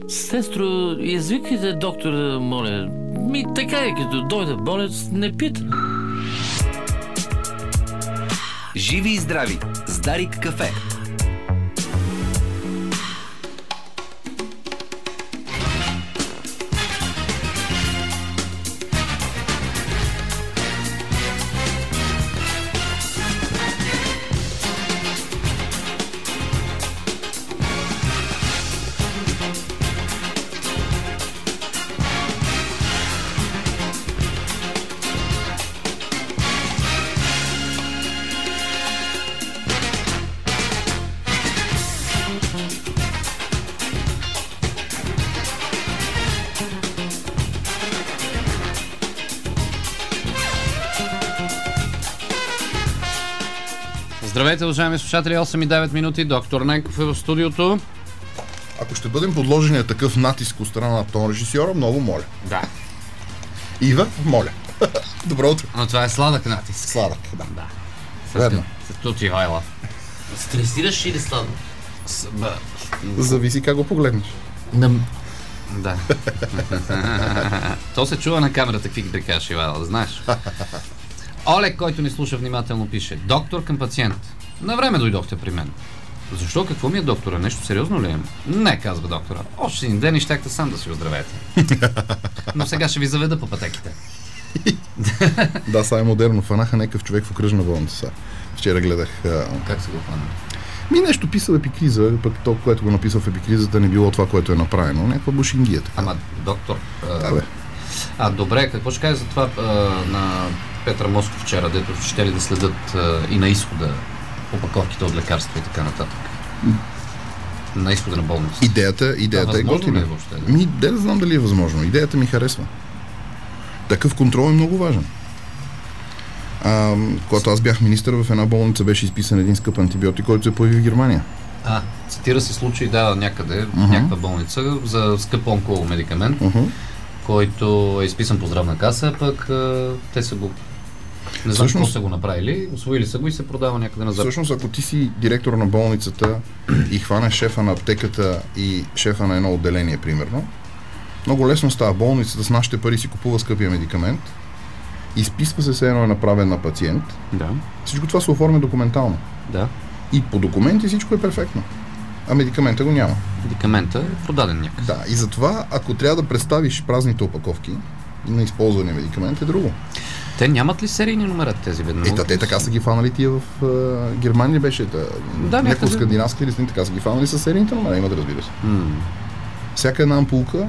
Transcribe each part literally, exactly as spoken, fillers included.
Сестро, извикайте доктора, моля. Ми така е, като дойде болец, не пита. Живи и здрави с Дарик кафе. Здравейте, уважаеми слушатели, осем и девет минути, доктор Ненков е в студиото. Ако ще бъдем подложени на такъв натиск от страна на тон режисьора, много моля. Да. Ива, моля. Добро утро. Но това е сладък натиск. Сладък, да. Да. Верно. С тути хайла. Стресираш или сладно? С, б... Зависи как го погледнеш. На... Да. То се чува на камерата, какви ги кажеш, Ивайла, да знаеш. Олег, който ни слуша внимателно, пише: доктор към пациент. На време дойдохте при мен. Защо? Какво ми е, доктора? Нещо сериозно ли е? Не, казва доктора. Още един ден и щяхте сам да си оздравеете. Но сега ще ви заведа по пътеките. Да, сега е модерно. Фанаха някакъв човек в окръжна болница сега. Вчера гледах. А... Как се го хвана? Ми нещо писал епикриза, пък то, което го написал в епикризата, не било това, което е направено. Някаква бушингия. Така. Ама, доктор... А... Да, бе. А, добре, какво ще кажа за това а, на Петър Москов вчера, дето ще ли да следят а, и на изхода опаковките от лекарства и така нататък? На изхода на болницата. Идеята, идеята е готина. Е въобще, да? Ми, де да знам дали е възможно. Идеята ми харесва. Такъв контрол е много важен. А, когато аз бях министър, в една болница беше изписан един скъп антибиотик, който се появи в Германия. А, цитира се случай, да, някъде, в uh-huh. някаква болница, за скъп онкомедикамент, uh-huh. който е изписан по здравна каса, пък а, те са го... Не знам какво са го направили, усвоили са го и се продава някъде назад. Всъщност, ако ти си директор на болницата и хванеш шефа на аптеката и шефа на едно отделение, примерно, много лесно става. Болницата с нашите пари си купува скъпия медикамент, изписва се все едно е направен на пациент. Да. Всичко това се оформя документално. Да. И по документи всичко е перфектно. А медикамента го няма. Медикамента е продаден някъде. Да, и затова, ако трябва да представиш празните опаковки на използвания медикамент, е друго. Те нямат ли серийни номера тези бедни? Ета, те така са ги фанали тия в uh, Германия беше. Да, да, някакво скандинавски листни, така са ги фанали с серийните номера, има да разбира се. Mm. Всяка една ампулка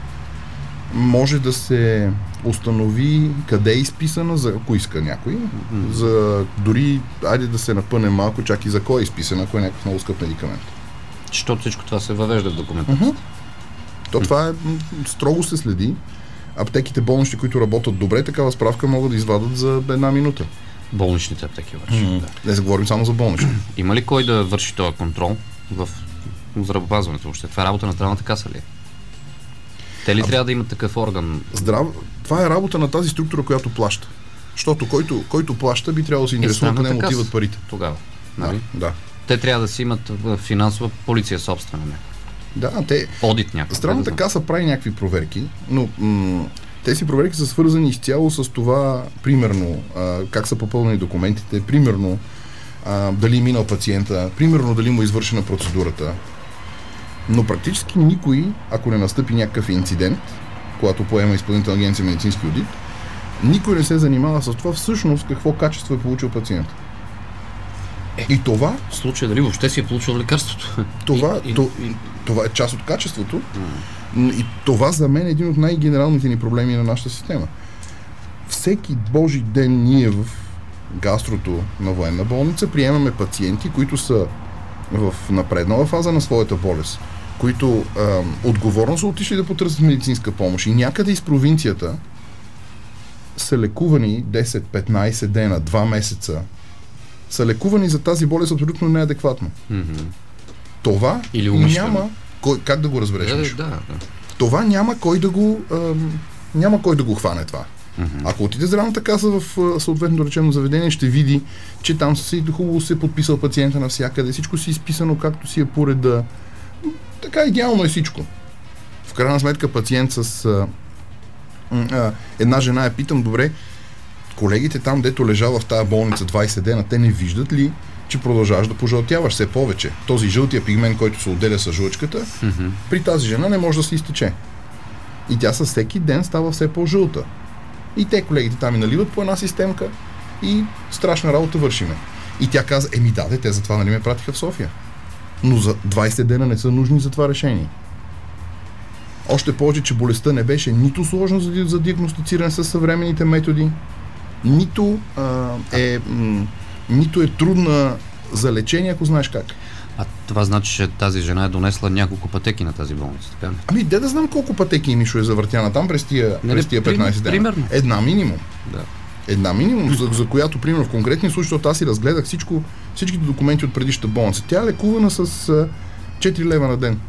може да се установи къде е изписана, за ако иска някой. Mm-hmm. За дори, айде да се напънем малко, чак и за кой е изписана, ако е някакъв много скъп медикамент. Защото всичко това се въвежда в документацията. Mm-hmm. То това е, строго се следи. Аптеките болнични, които работят добре, такава справка могат да извадат за една минута. Болничните аптеки обаче. Mm-hmm. Да. Не се говорим само за болнични. Има ли кой да върши този контрол в здравеопазването въобще? Това е работа на здравната каса ли? Те ли а, трябва да имат такъв орган? Здрав... Това е работа на тази структура, която плаща. Защото който, който плаща, би трябвало да се интересува, къде му отиват парите. Тогава. Нали? Да, да. Те трябва да си имат финансова полиция собствена. Не? Да, те... Одит някакъв. Здравната каса прави някакви проверки, но м- тези проверки са свързани изцяло с това, примерно, а, как са попълнени документите, примерно, а, дали е минал пациента, примерно, дали му е извършена процедурата. Но практически никой, ако не настъпи някакъв инцидент, когато поема Изпълнителна агенция медицински одит, никой не се занимава с това всъщност какво качество е получил пациент. Е, и това... В случая дали въобще си е получил лекарството? Това, и, то, и, това е част от качеството. Mm. И това за мен е един от най-генералните ни проблеми на нашата система. Всеки божи ден ние в гастрото на военна болница приемаме пациенти, които са в напреднала фаза на своята болест, които а, отговорно са отишли да потърсят медицинска помощ и някъде из провинцията са лекувани десет-петнайсет дена, два месеца, са лекувани за тази болест абсолютно неадекватно. Mm-hmm. Това или няма кой, как да го разбереш? Да, да, да. Това няма кой да го ам, няма кой да го хване това. Mm-hmm. Ако отиде здравната каса в съответното лечебно заведение, ще види, че там си хубаво се подписал пациента навсякъде, всичко си изписано както си е по реда. Така идеално е всичко. крайна сметка пациент с а, а, една жена я питам, добре, колегите там, дето лежа в тази болница двайсет дена, те не виждат ли, че продължаваш да пожълтяваш все повече? Този жълтия пигмент, който се отделя с жлъчката, mm-hmm. при тази жена не може да се изтече. И тя със всеки ден става все по-жълта. И те, колегите там и наливат по една системка и страшна работа вършиме. И тя каза, еми да, те затова нали ме пратиха в София. Но за двайсет дена не са нужни за това решение. Още повече, че болестта не беше нито сложна за, за диагностициране с съвременните методи, нито, а, е, м, нито е трудна за лечение, ако знаеш как. А това значи, че тази жена е донесла няколко пътеки на тази болница, така ли? Ами, де да знам колко пътеки Мишо е завъртяна там през тия, през тия петнайсет дена. Примерно. Една минимум. Да. Една минимум, за, за която, примерно, в конкретния случай, защото аз си разгледах всичко, всичките документи от предишната болница. Тя е лекувана с а, четири лева на ден.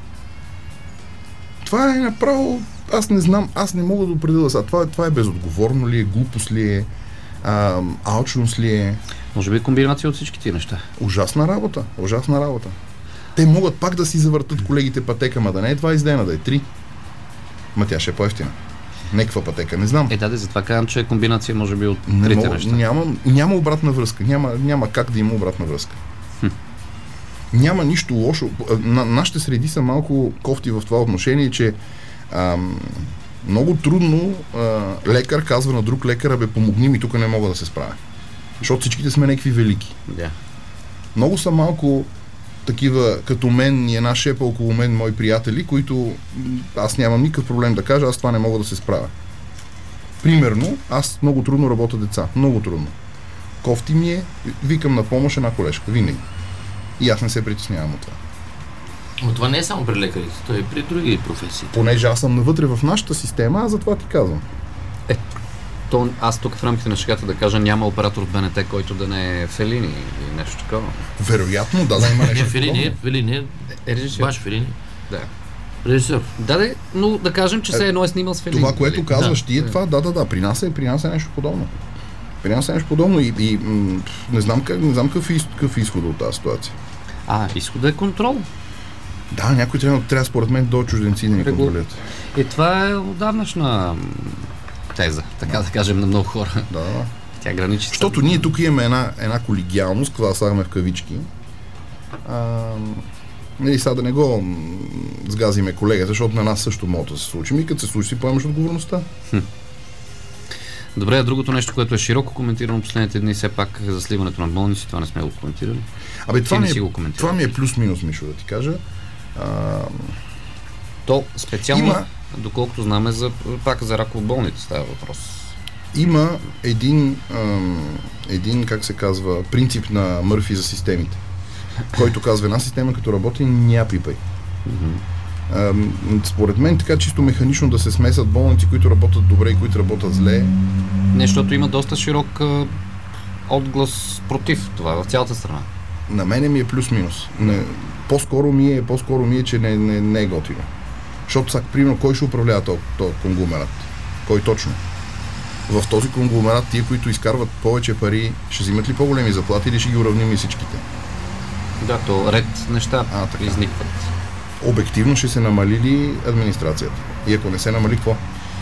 Това е направо, аз не знам, аз не мога да определя сега. Това, това е безотговорно ли е, глупост ли е, а, алчност ли е. Може би комбинация от всички тия неща. Ужасна работа, ужасна работа. Те могат пак да си завъртат колегите пътека, ма да не е двайсет дена, да е три. Ма тя ще е по-евтина. Неква пътека, не знам. Е, да, затова казвам, че е комбинация може би от не трите мога, неща. Няма, няма обратна връзка. Няма, няма как да има обратна връзка. Хм. Няма нищо лошо. На, нашите среди са малко кофти в това отношение, че ам, много трудно а, лекар казва на друг лекар, бе, помогни ми, тук не мога да се справя. Защото всичките сме някакви велики. Yeah. Много са малко такива като мен и една шепа около мен, мои приятели, които аз нямам никакъв проблем да кажа, аз това не мога да се справя. Примерно, аз много трудно работя деца. Много трудно. Кофти ми е, викам на помощ една колежка. Винаги. И аз не се притеснявам от това. Но това не е само при лекарите, то е при други професии. Понеже аз съм навътре в нашата система, аз затова ти казвам. Е, то аз тук в рамките на шегата да кажа, няма оператор от БНТ, който да не е Фелини или нещо такова. Вероятно, да, да има нещо. Не, Фелини е, Фелини е, е режисьор. баш Фелини. Да. Режисьор. Да, да, но да кажем, че все едно е снимал с Фелини. Това, което казваш да. ти е това, да, да, да, при нас е, при нас е нещо подобно. При нас е нещо подобно и, и м- не знам, как, не знам какъв, из, какъв е изход от тази ситуация. А, изходът е контрол. Да, някой трябва, трябва според мен до чужденци да ни Регу... контролят. И това е отдавнашна теза, така да, да кажем на много хора. Да. Тя граничи. Защото ние тук имаме една, една колегиалност, това слагаме в кавички. А, нали, сега да не го м- сгазиме колегата, защото на нас също може да се случи. Ми като се случи, си поемаш отговорността. Хм. Добре, а другото нещо, което е широко коментирано последните дни, все пак за сливането на болници, това не сме го коментирали. Абе, това, ми е, го това ми е плюс-минус, Мишо, да ти кажа. А, То специално, има, доколкото знаме, за, пак за ракова болница става въпрос. Има един, ам, един, как се казва, принцип на Мърфи за системите, който казва, една система като работи, ня пипай. Mm-hmm. Ам, според мен така чисто механично да се смесят болници, които работят добре и които работят зле. Не, защото има доста широк а, отглас против това в цялата страна. На мене ми е плюс-минус. Не, по-скоро ми е, по-скоро ми е, че не, не, не е готино. Защото сега, примерно, кой ще управлява този, този конгломерат? Кой точно? В този конгломерат тия, които изкарват повече пари, ще взимат ли по-големи заплати или ще ги уравним и всичките? Да, то ред неща а, така. изникват. Обективно ще се намали ли администрацията? И ако не се намали, какво?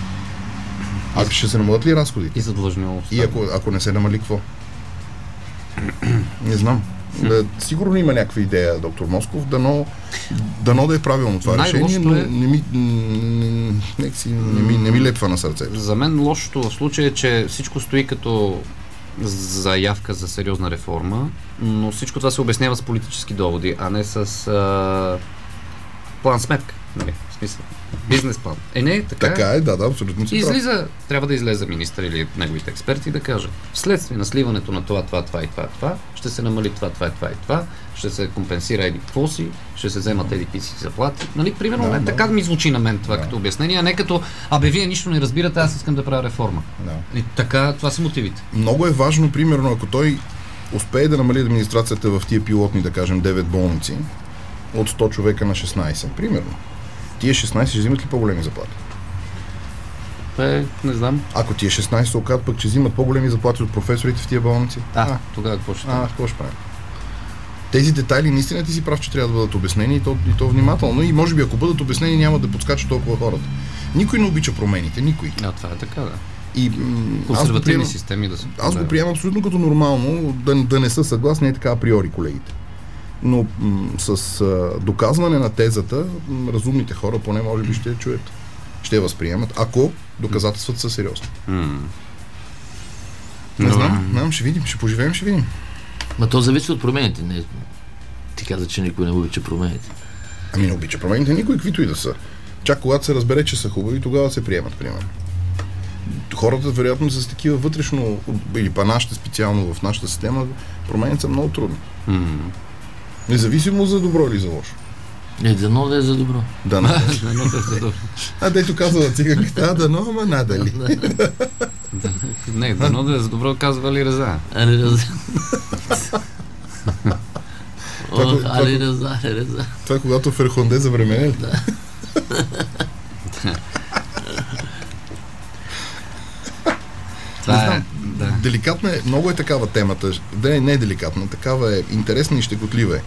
А ще се намалят ли разходите? И задлъжнялостта. И ако, ако не се намали, какво? Не знам. Да, сигурно има някаква идея, доктор Москов, дано, дано да е правилно това решение, но е... не, ми, не, не, си, не, ми, не ми лепва на сърцето. За мен лошото в случая е, че всичко стои като заявка за сериозна реформа, но всичко това се обяснява с политически доводи, а не с а, план сметка. Нали? В смисъл, бизнес план. Е, не, така, така е, да, да, абсолютно си излиза, трябва да излезе министър или неговите експерти да кажат, вследствие на сливането на това, това, това и това, това, ще се намали това, това, това и това, ще се компенсира еди какво си, ще се вземат еди какви си заплати. Нали, примерно, да, не, да. така ми звучи на мен това да. като обяснение, а не като, абе вие нищо не разбирате, аз искам да правя реформа. Да. И така, това са мотивите. Много е важно, примерно, ако той успее да намали администрацията в тия пилотни, да кажем, девет болници, от сто човека на шестнайсет, примерно. Тия шестнайсет ще взимат ли по-големи заплати? Е, не знам. Ако тия шестнайсет се окажат, пък че взимат по-големи заплати от професорите в тия болници? А, а тогава какво ще А, какво ще правим? Тези детайли наистина ти си прав, че трябва да бъдат обяснени и то, и то внимателно. И може би ако бъдат обяснени, няма да подскачат толкова хората. Никой не обича промените, никой. А, това е така, да. И, м- консервативни приемам, системи да се... Аз да. го приемам абсолютно като нормално, да, да не са съгласни, е така априори колегите. Но м- с а, доказване на тезата, м- разумните хора поне може би ще я чуят. Ще я възприемат, ако доказателствата са сериозни. М. Не Добре. знам, не знам, ще видим, ще поживеем, ще видим. Ма то зависи от промените. Не. Ти каза, че никой не обича промените. Ами не обича промените никой, каквито и да са. Чак когато се разбере, че са хубави, тогава се приемат, примерно. Хората, вероятно, с такива вътрешно, или па нашите специално в нашата система, промените са много трудни. М. Независимо за добро или за лошо. Не, дано да е за добро. Да, не. Едно да се добре. А, дето казала циганката, да, но, ама надали. Не, дано да е за добро, казва Али Реза. Али Реза. Това- Ох, това- Али Реза, Али Реза. Това е когато Ферхонде за време. Това е... знам. Да. Деликатна е, много е такава темата. Да, не е деликатна, такава е интересна и щекотлива е.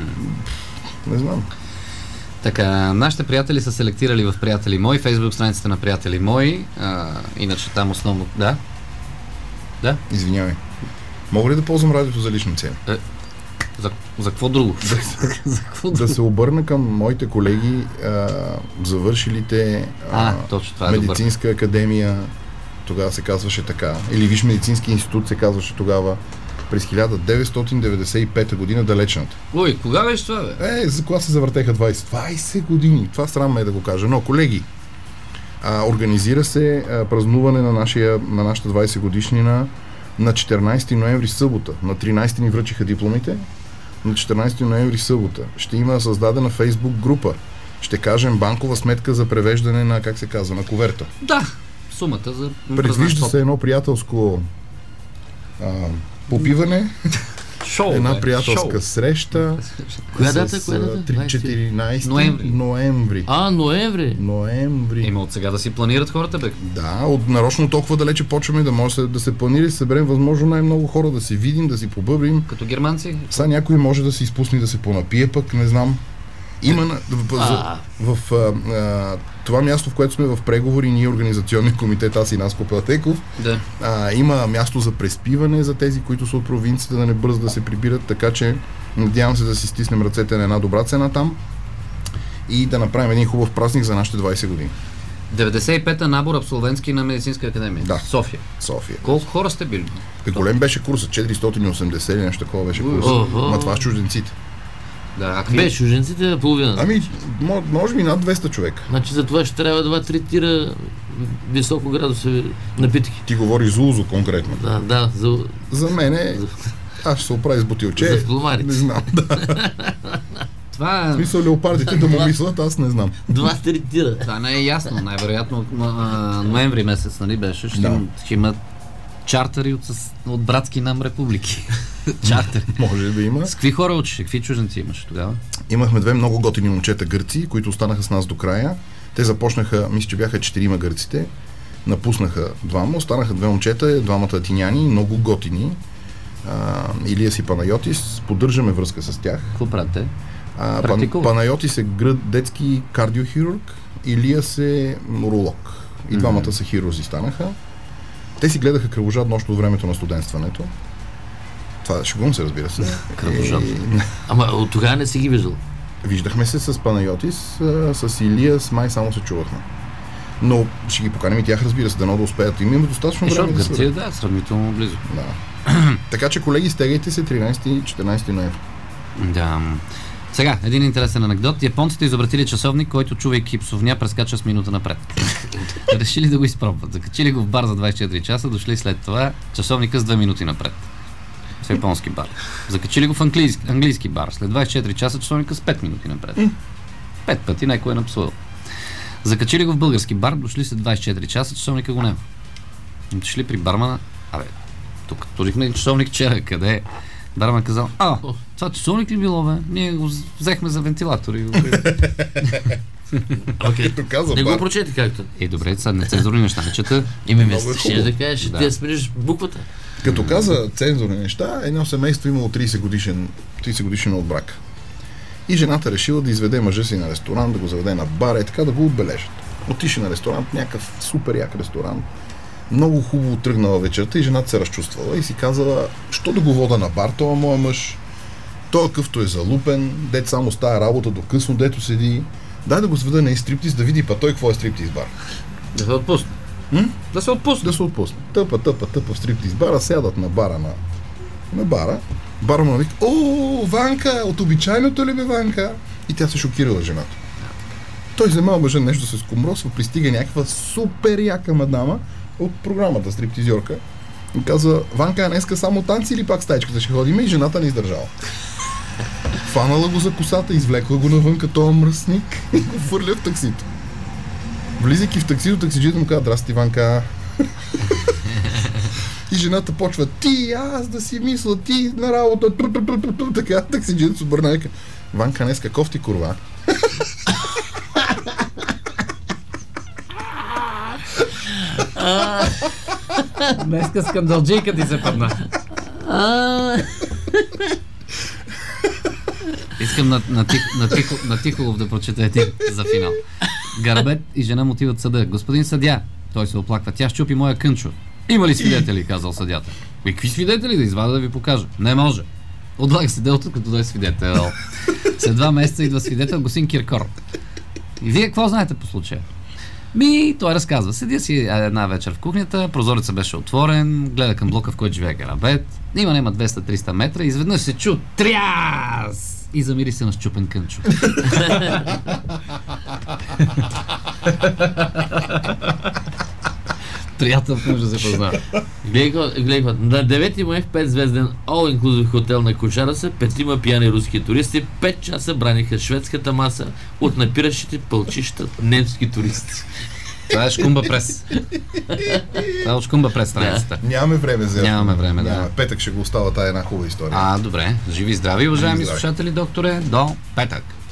Не знам. Така, нашите приятели са селектирали в приятели мои, фейсбук страницата на приятели мои, а, иначе там основно... Да? Да? Извинявай. Мога ли да ползвам радиото за лични цели? За, за какво друго? за какво Да се обърна към моите колеги, а, завършилите а, А, точно, това е добър. медицинска академия, тогава се казваше така, или Висш медицински институт се казваше тогава, през хиляда деветстотин деветдесет и пета година, далечната. Ой, кога беше това, бе? Е, за кога се завъртеха двайсет? двайсет години. Това срам е да го кажа. Но, колеги, а, организира се а, празнуване на, нашия, на нашата двайсет годишнина на четиринайсети ноември, събота. На тринайсети ни връчиха дипломите. На четиринайсети ноември, събота. Ще има създадена фейсбук група. Ще кажем банкова сметка за превеждане на, как се казва, на коверта. Да, сумата за... Предвижда се едно приятелско а, попиване, Шоу, една бе, приятелска шоу. среща. Коя дата, коя дата? С четиринайсети Ноември. ноември. А, ноември. Ноември. Има от сега да си планират хората, бе. Да, от нарочно толкова далече почваме да може да се планира и да съберем възможно най-много хора, да се видим, да си побъбрим. Като германци. Сега някой може да се изпусне да се понапие, пък не знам. Има на, в, А. в, в а, а, това място, в което сме в преговори, ние организационния комитет, аз и Наско Пелтеков, Да. а, има място за преспиване за тези, които са от провинцията, да не бързат да се прибират, така че надявам се да си стиснем ръцете на една добра цена там и да направим един хубав празник за нашите двайсет години. деветдесет и пета набор абсолвентски на медицинска академия. Да. София. София. Колко хора сте били? Е, голем беше курсът, четиристотин и осемдесет или нещо такова беше курсът. Охо. Ма това с чужденците. Да, а какви? Бе, чужденците е половина. Ами, мо- може би над двеста човека. Значи за това ще трябва два-три тира високо градусови напитки. Ти говориш за Узо конкретно. Да, да, за, За мен е... за, Аз ще се оправя с бутилче. за флумарите. Не знам. Да. Това, В смисъл леопардите да му мислят, аз не знам. Два-три тира. това не е ясно. Най-вероятно а, ноември месец, нали беше? Ще, Да. има, ще има чартери от, с- от братски нам републики. Чартери. Може да има. С какви хора учиш? Какви чужденци имаш тогава? Имахме две много готини момчета гърци, които останаха с нас до края. Те започнаха, мисля, че бяха четирима гърците. Напуснаха двама, останаха две момчета, двамата атиняни, много готини. А, Илия и Панайотис, поддържаме връзка с тях. Какво правят те? А, Пан, Практикуват. Панайотис е гръд, детски кардиохирург, Илия е уролог. И двамата са хирузи станаха. Те си гледаха кръвожадно още от времето на студентстването. Това шегувам се, разбира се. Кръвожадно. И, Ама от тогава не си ги виждал. виждахме се с Панайотис, а, с Илия, с май само се чувахме. Но ще ги поканим и тях, разбира се, дано да успеят. Има достатъчно Е, време защото да се... Гърция, да, сравнително близо. Да. Така че, колеги, стегайте се тринайсети и четиринайсети ноември. Да. Сега, един интересен анекдот. Японците изобретили часовник, който чувайки псовня прескача с минута напред. Решили да го изпробват. Закачили го в бар за двайсет и четири часа, дошли след това часовника с две минути напред. В японски бар. Закачили го в английски, английски бар. След двайсет и четири часа часовника с пет минути напред. Пет пъти някой е напсувал. Закачили го в български бар, дошли след двайсет и четири часа, часовника го няма. Дошли при бармана. Абе, тук турихме един часовник вчера, къде е? Барман казал, а, това часовник ли било, бе? Ние го взехме за вентилатор и го... Окей. Като каза Не го бар. прочети както. Е, добре, сега нецензурни неща не чета. Име ми Много е ще хубаво. да кажеш, Да. ти да смениш буквата. Като каза цензурни неща, едно семейство имало трийсет годишен, трийсет годишен от брак. И жената решила да изведе мъжа си на ресторант, да го заведе на бара и така да го отбележат. Отише на ресторант, някакъв супер як ресторант. Много хубаво тръгнала вечерта и жената се разчувствала и си казала, що да го вода на бар, това моя мъж. Той къвто е залупен, дето само става работа до късно, дето седи. Дай да го сведа на стриптиз, да види па той какво е стриптиз бар. Да се отпусне. М? Да се отпусне. Да се отпусне. Тъпа, тъпа, тъпа в стриптиз бара, сядат на бара на, на бара. Бармана вика, о, Ванка, от обичайното ли бе, Ванка? И тя се шокирала жената. Той взема мъжа нещо да се скомросва, пристига някаква супер яка мадама от програмата стриптизьорка и казва, Ванка, днеска само танци или пак стаечката ще ходим? И жената не издържала. Фанала го за косата, извлекла го навън като мръсник и го фърля в таксито. Влизайки в таксито, таксиджията му казва, здрасти, Ванка. И жената почва, ти, аз да си мисля, ти на работа, тру, тру, тру, тру, тру, така, таксиджията се обърна и казва, Ванка, днеска кофти курва. Днеска скандалджийка ти се падна. Искам на, на, тих, на, тихо, на Тихолов да прочета един за финал. Гарабет и жена му отиват в съда. Господин съдия, той се оплаква, тя щупи моя кънчо. Има ли свидетели, казал съдята. И какви свидетели да извада да ви покажа? Не може. Отлага се делото, като дой свидетел. След два месеца идва свидетел господин Киркор. И вие какво знаете по случая? Ми, той разказва. Седя си една вечер в кухнята, прозорецът беше отворен, гледа към блока, в който живее Гарабет. Има нема двеста-триста метра и изведнъж се чу тряс! И замири се на счупен кънчо. Приятел може да се познава. Гледай, на девети май в пет звезден All Inclusive хотел на Кошара се петима пияни руски туристи пет часа браниха шведската маса от напиращите пълчища немски туристи. Това е Шкумба прес. Това е от Шкумба прес страницата. Нямаме време за... Нямаме време, да. Нямаме. Петък ще го остава тая една хубава история. А, добре. Живи и здрави, уважаеми Живи и здрави. слушатели, докторе. До петък.